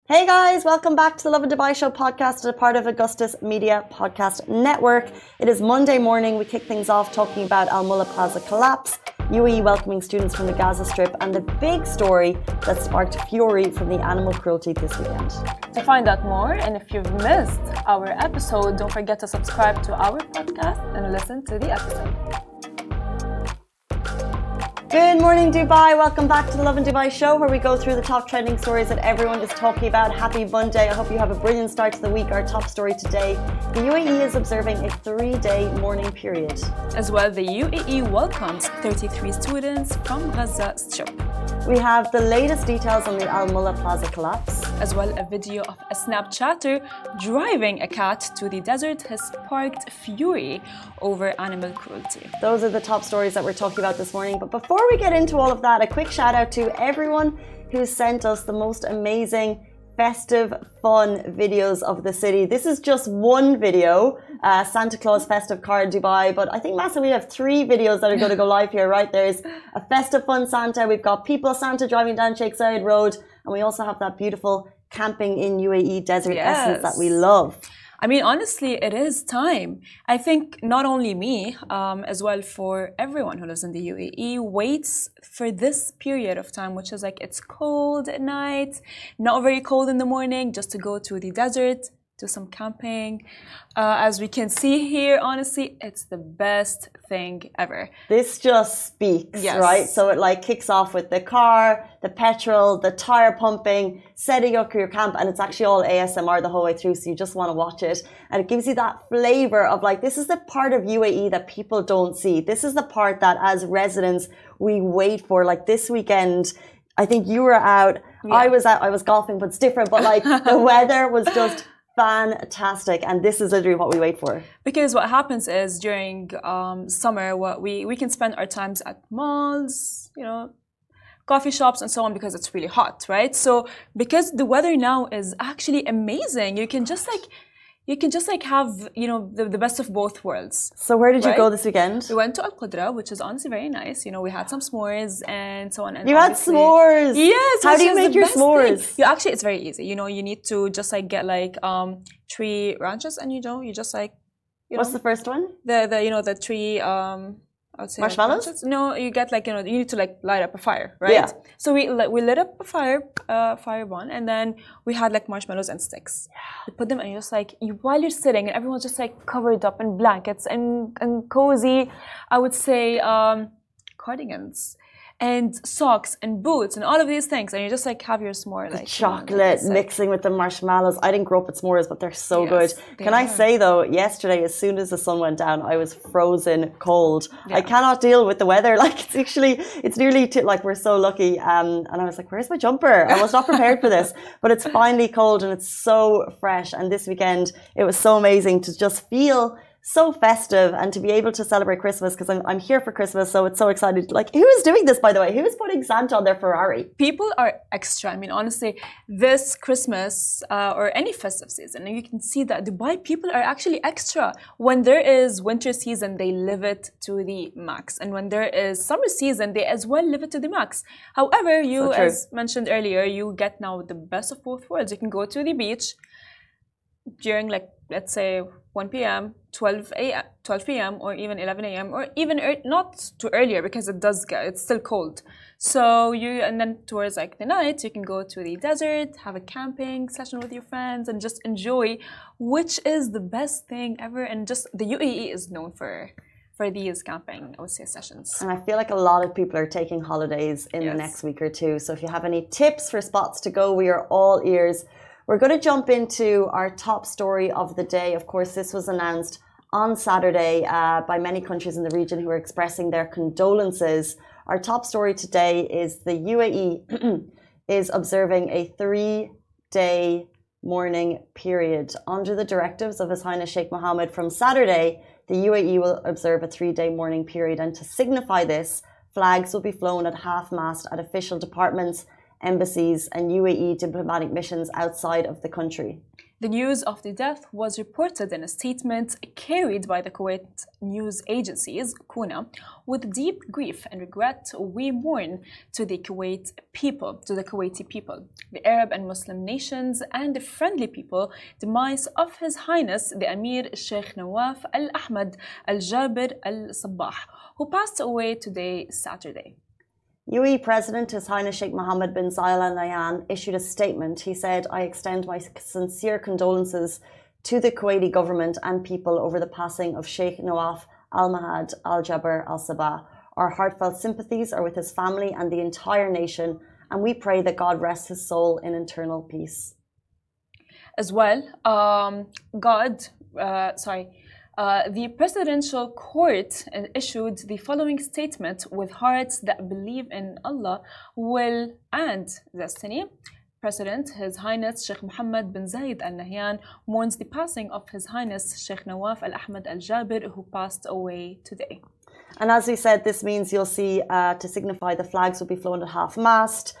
Hey guys, welcome back to the Love and Dubai Show podcast, a part of Augustus Media Podcast Network. It is Monday morning. We kick things off talking about Al Mullah Plaza collapse, UAE welcoming students from the Gaza Strip, and the big story that sparked fury from the animal cruelty this weekend. To find out more, and if you've missed our episode, don't forget to subscribe to our podcast and listen to the episode. Good morning, Dubai. Welcome back to the Love and Dubai Show, where we go through the top trending stories that everyone is talking about. Happy Monday. I hope you have a brilliant start to the week. Our top story today, the UAE is observing a 3-day mourning period. As well, the UAE welcomes 33 students from Gaza Strip. We have the latest details on the Al Mullah Plaza collapse. As well, a video of a Snapchatter driving a cat to the desert has sparked fury over animal cruelty. Those are the top stories that we're talking about this morning. But before we get into all of that, a quick shout out to everyone who sent us the most amazing festive, fun videos of the city. This is just one video, Santa Claus festive car in Dubai, but I think, Massa, we have 3 videos that are going to go live here, right? There's a festive, fun Santa, we've got people Santa driving down Sheikh Zayed Road, and we also have that beautiful camping in UAE desert essence that we love. I mean, honestly, it is time. I think not only me, as well for everyone who lives in the UAE, waits for this period of time, which is like it's cold at night, not very cold in the morning, just to go to the desert, do some camping. As we can see here, honestly, it's the best thing ever. This just speaks, right? So it like kicks off with the car, the petrol, the tire pumping, setting up your camp, and it's actually all ASMR the whole way through, so you just want to watch it. And it gives you that flavor of like, this is the part of UAE that people don't see. This is the part that as residents, we wait for. Like this weekend, I think you were out, I was out, I was golfing, but it's different, but like the weather was just fantastic, and this is literally what we wait for. Because what happens is during summer, what we can spend our times at malls, you know, coffee shops and so on, because it's really hot, right? So because the weather now is actually amazing, you can just like have, you know, the best of both worlds. So where did you go this weekend? We went to Al Qudra, which is honestly very nice. You know, we had some s'mores and so on. And you had s'mores? Yes. How do you make your s'mores? Actually, it's very easy. You know, you need to just like get like 3 ranches, and you know, you just like, you What's know, the first one? The 3 I would say marshmallows? Like no, you get like, you know, you need to like light up a fire, right? Yeah. So we lit up a fire one, and then we had like marshmallows and sticks. Yeah. You put them, and you're just like, while you're sitting, and everyone's just like covered up in blankets and cozy, I would say cardigans and socks and boots and all of these things, and you just like have your s'more, like chocolate mixing with the marshmallows. I didn't grow up with s'mores, but they're so good. Can I say though, yesterday as soon as the sun went down, I was frozen cold. I cannot deal with the weather. Like it's nearly like we're so lucky. And I was like, where's my jumper? I was not prepared for this, but it's finally cold and it's so fresh. And this weekend it was so amazing to just feel so festive and to be able to celebrate Christmas, because I'm here for Christmas, so it's so excited. Like, who is doing this, by the way? Who is putting Santa on their Ferrari? People are extra. I mean, honestly, this Christmas or any festive season, you can see that Dubai people are actually extra. When there is winter season, they live it to the max, and when there is summer season, they as well live it to the max. However, you, as mentioned earlier, you get now the best of both worlds. You can go to the beach during, like, let's say 1 p.m., 12 p.m., or even 11 a.m., or even not too earlier, because it's still cold. So and then towards like the night, you can go to the desert, have a camping session with your friends, and just enjoy, which is the best thing ever. And just the UAE is known for these camping, I would say, sessions. And I feel like a lot of people are taking holidays in the next week or two. So if you have any tips for spots to go, we are all ears. We're going to jump into our top story of the day. Of course, this was announced on Saturday by many countries in the region who are expressing their condolences. Our top story today is the UAE is observing a 3-day mourning period. Under the directives of His Highness Sheikh Mohammed, from Saturday, the UAE will observe a 3-day mourning period. And to signify this, flags will be flown at half-mast at official departments, embassies and UAE diplomatic missions outside of the country. The news of the death was reported in a statement carried by the Kuwait news agencies, Kuna. With deep grief and regret, we mourn to the Kuwaiti people, the Arab and Muslim nations, and the friendly people, demise of His Highness the Emir Sheikh Nawaf Al Ahmad Al Jaber Al Sabah, who passed away today, Saturday. UAE President His Highness Sheikh Mohammed bin Zayed Al Nahyan issued a statement. He said, "I extend my sincere condolences to the Kuwaiti government and people over the passing of Sheikh Nawaf Al Mahad Al Jaber Al Sabah. Our heartfelt sympathies are with his family and the entire nation, and we pray that God rests his soul in eternal peace." As well, the Presidential Court issued the following statement: "With hearts that believe in Allah, will, and destiny, President His Highness Sheikh Mohammed bin Zayed Al Nahyan mourns the passing of His Highness Sheikh Nawaf Al Ahmad Al Jaber, who passed away today." And as we said, this means you'll see, to signify, the flags will be flown at half-mast.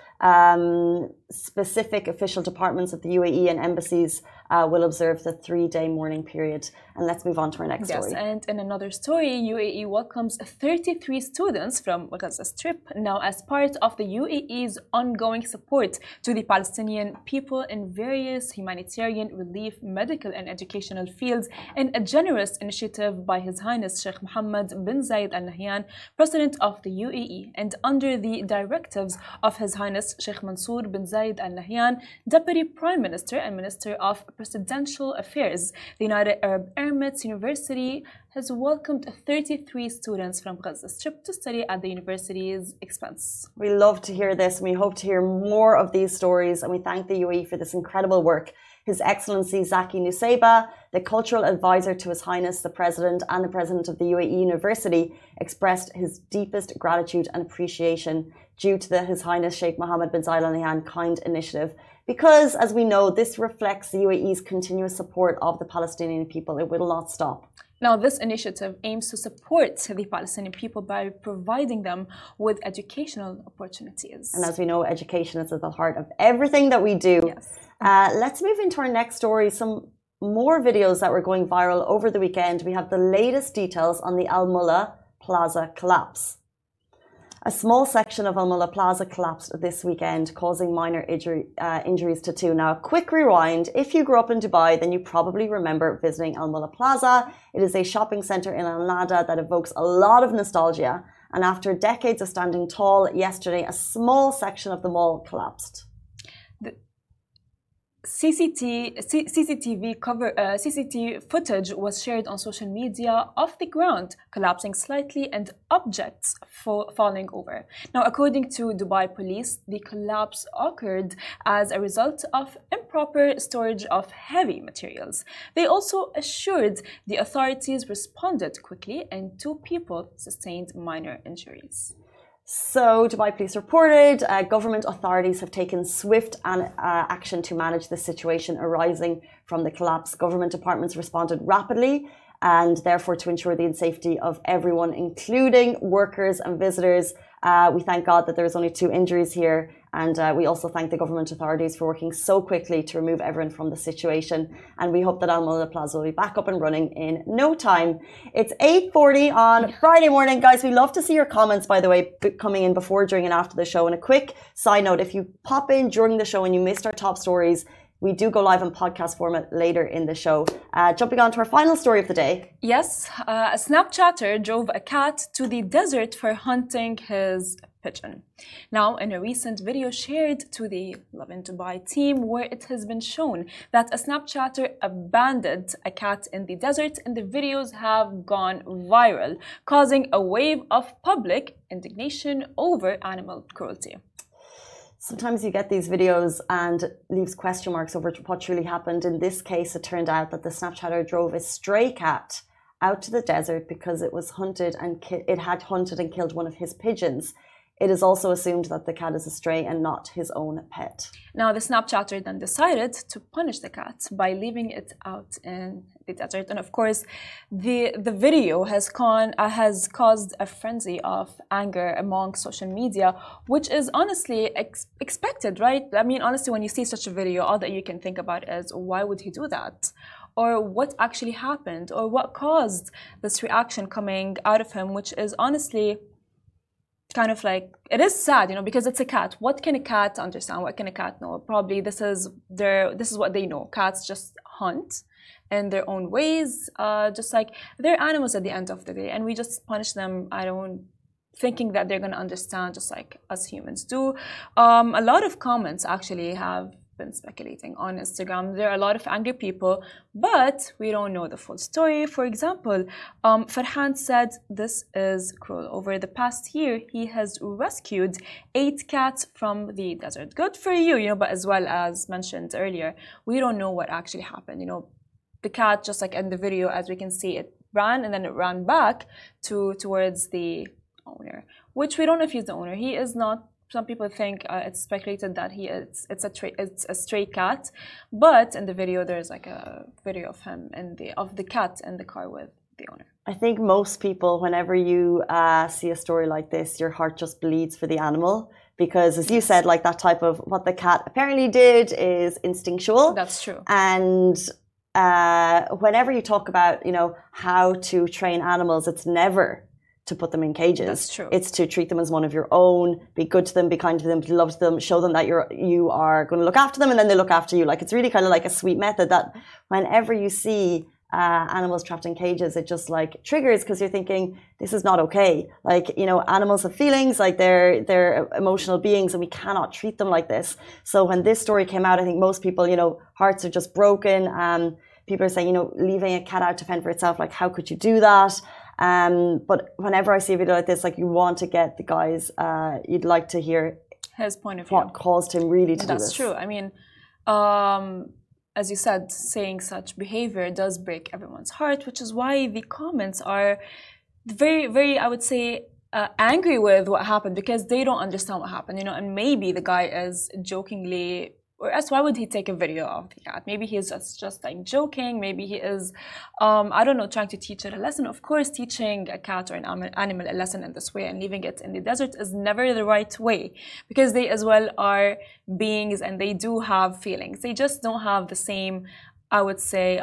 Specific official departments of the UAE and embassies will observe the 3-day mourning period. And let's move on to our next story. Yes, and in another story, UAE welcomes 33 students from Gaza Strip now as part of the UAE's ongoing support to the Palestinian people in various humanitarian, relief, medical, and educational fields, in a generous initiative by His Highness Sheikh Mohammed bin Zayed Al Nahyan, President of the UAE, and under the directives of His Highness Sheikh Mansour bin Zayed Al Nahyan, Deputy Prime Minister and Minister of Presidential Affairs. The United Arab Emirates University has welcomed 33 students from Gaza Strip to study at the university's expense. We love to hear this, and we hope to hear more of these stories, and we thank the UAE for this incredible work. His Excellency Zaki Nusseibeh, the cultural advisor to His Highness the President and the President of the UAE University, expressed his deepest gratitude and appreciation due to His Highness Sheikh Mohammed bin Zayed Al Nahyan kind initiative. Because, as we know, this reflects the UAE's continuous support of the Palestinian people. It will not stop. Now, this initiative aims to support the Palestinian people by providing them with educational opportunities. And as we know, education is at the heart of everything that we do. Yes. Let's move into our next story. Some more videos that were going viral over the weekend. We have the latest details on the Al Mulla Plaza collapse. A small section of Al Mulla Plaza collapsed this weekend, causing minor injuries to two. Now, a quick rewind. If you grew up in Dubai, then you probably remember visiting Al Mulla Plaza. It is a shopping center in Al Nada that evokes a lot of nostalgia. And after decades of standing tall, yesterday a small section of the mall collapsed. CCTV footage was shared on social media of the ground collapsing slightly and objects falling over. Now, according to Dubai police, the collapse occurred as a result of improper storage of heavy materials. They also assured the authorities responded quickly and 2 people sustained minor injuries. So, Dubai police reported government authorities have taken swift action to manage the situation arising from the collapse. Government departments responded rapidly and therefore to ensure the safety of everyone, including workers and visitors. We thank God that there was only 2 injuries here, and we also thank the government authorities for working so quickly to remove everyone from the situation. And we hope that Al Mulla Plaza will be back up and running in no time. It's 8:40 on Friday morning. Guys, we love to see your comments, by the way, coming in before, during and after the show. And a quick side note, if you pop in during the show and you missed our top stories, we do go live in podcast format later in the show. Jumping on to our final story of the day. Yes, a Snapchatter drove a cat to the desert for hunting his pigeon. Now, in a recent video shared to the Lovin Dubai team, where it has been shown that a Snapchatter abandoned a cat in the desert, and the videos have gone viral, causing a wave of public indignation over animal cruelty. Sometimes you get these videos and leaves question marks over what truly happened. In this case, it turned out that the Snapchatter drove a stray cat out to the desert because it was hunted and it had hunted and killed one of his pigeons. it is also assumed that the cat is a stray and not his own pet. Now, the Snapchatter then decided to punish the cat by leaving it out in the desert. And of course, the video has caused a frenzy of anger among social media, which is honestly expected, right? I mean, honestly, when you see such a video, all that you can think about is, why would he do that? Or what actually happened? Or what caused this reaction coming out of him, which is honestly kind of like, it is sad, because it's a cat. What can a cat understand? What can a cat know? Probably this is what they know. Cats just hunt in their own ways, just like they're animals at the end of the day, and we just punish them, thinking that they're going to understand, just like us humans do. A lot of comments actually have been speculating on Instagram. There are a lot of angry people, but we don't know the full story. For example, Farhan said this is cruel. Over the past year, he has rescued 8 cats from the desert. Good for you, but as well as mentioned earlier, we don't know what actually happened. The cat, just like in the video, as we can see, it ran and then it ran back towards the owner, which we don't know if he's the owner. He is not. Some people think it's speculated that it's a stray cat, but in the video there's like a video of him of the cat in the car with the owner. I think most people, whenever you see a story like this, your heart just bleeds for the animal, because as you said, like that type of what the cat apparently did is instinctual. That's true. And whenever you talk about how to train animals, it's never to put them in cages. That's true. It's to treat them as one of your own, be good to them, be kind to them, love them, show them that you are going to look after them, and then they look after you. Like, it's really kind of like a sweet method that whenever you see animals trapped in cages, it just like triggers, because you're thinking, this is not okay. Like, animals have feelings, like they're emotional beings, and we cannot treat them like this. So when this story came out, I think most people, hearts are just broken. People are saying, leaving a cat out to fend for itself, like, how could you do that? But whenever I see a video like this, like, you want to get the guys, you'd like to hear his point of view. What caused him really to do this. That's true. I mean, as you said, saying such behavior does break everyone's heart, which is why the comments are very, very, I would say, angry with what happened, because they don't understand what happened, and maybe the guy is jokingly, or else why would he take a video of the cat? Maybe he's just like joking. Maybe he is, I don't know, trying to teach it a lesson. Of course, teaching a cat or an animal a lesson in this way and leaving it in the desert is never the right way, because they as well are beings and they do have feelings. They just don't have the same, I would say,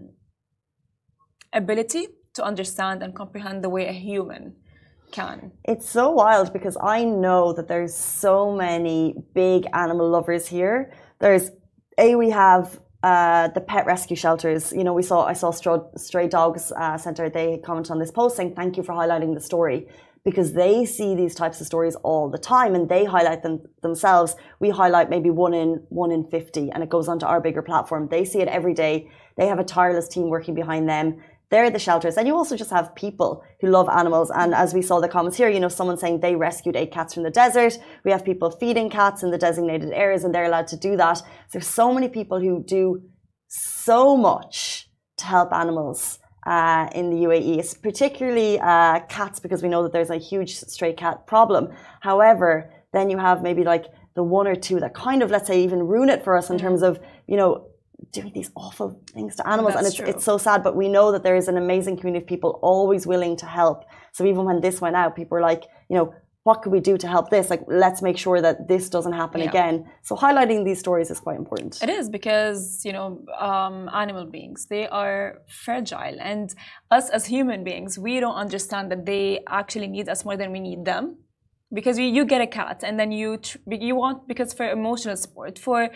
ability to understand and comprehend the way a human can. It's so wild, because I know that there's so many big animal lovers here. We have the pet rescue shelters. I saw Stray Dogs Centre. They comment on this post saying, thank you for highlighting the story, because they see these types of stories all the time and they highlight them themselves. We highlight maybe one in 50, and it goes onto our bigger platform. They see it every day. They have a tireless team working behind them. They're the shelters. And you also just have people who love animals. And as we saw the comments here, someone saying they rescued 8 cats from the desert. We have people feeding cats in the designated areas, and they're allowed to do that. So there's so many people who do so much to help animals in the UAE, it's particularly cats, because we know that there's a huge stray cat problem. However, then you have maybe like the 1 or 2 that kind of, let's say, even ruin it for us in terms of, doing these awful things to animals. That's and it's so sad, but we know that there is an amazing community of people always willing to help. So even when this went out, people were like, what could we do to help this? Like, let's make sure that this doesn't happen again. So highlighting these stories is quite important. It is, because, animal beings, they are fragile. And us as human beings, we don't understand that they actually need us more than we need them. Because you get a cat, and then you want, because for emotional support, for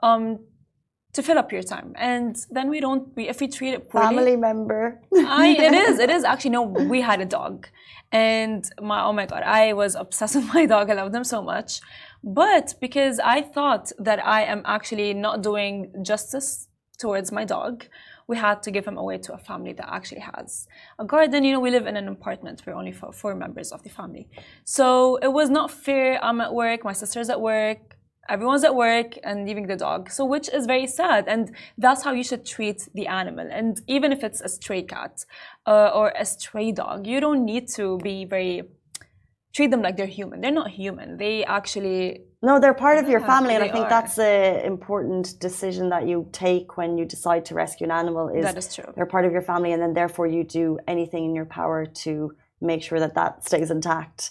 to fill up your time, and then if we treat it poorly, family member. It is actually, no, we had a dog, and oh my god, I was obsessed with my dog. I love them so much, but because I thought that I am actually not doing justice towards my dog, we had to give him away to a family that actually has a garden. We live in an apartment. We're only 4 members of the family, so it was not fair. I'm at work, my sister's at work, everyone's at work, and leaving the dog. So, which is very sad, and that's how you should treat the animal. And even if it's a stray cat or a stray dog, you don't need to be very treat them like they're human. They're not human. They actually... No, they're part of your family, and I think are. that's an important decision that you take when you decide to rescue an animal. That is true. They're part of your family, and then therefore you do anything in your power to make sure that that stays intact.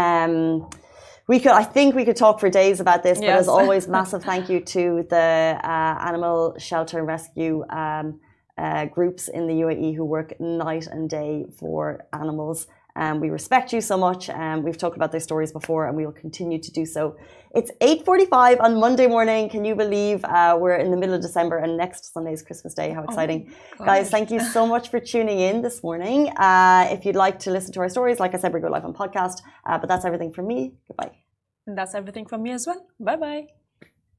I think we could talk for days about this, but as always, massive thank you to the animal shelter and rescue groups in the UAE who work night and day for animals. We respect you so much. We've talked about their stories before, and we will continue to do so. It's 8:45 on Monday morning. Can you believe we're in the middle of December and next Sunday is Christmas Day? How exciting. Guys, thank you so much for tuning in this morning. If you'd like to listen to our stories, like I said, we go live on podcast. But that's everything from me. Goodbye. And that's everything from me as well. Bye-bye.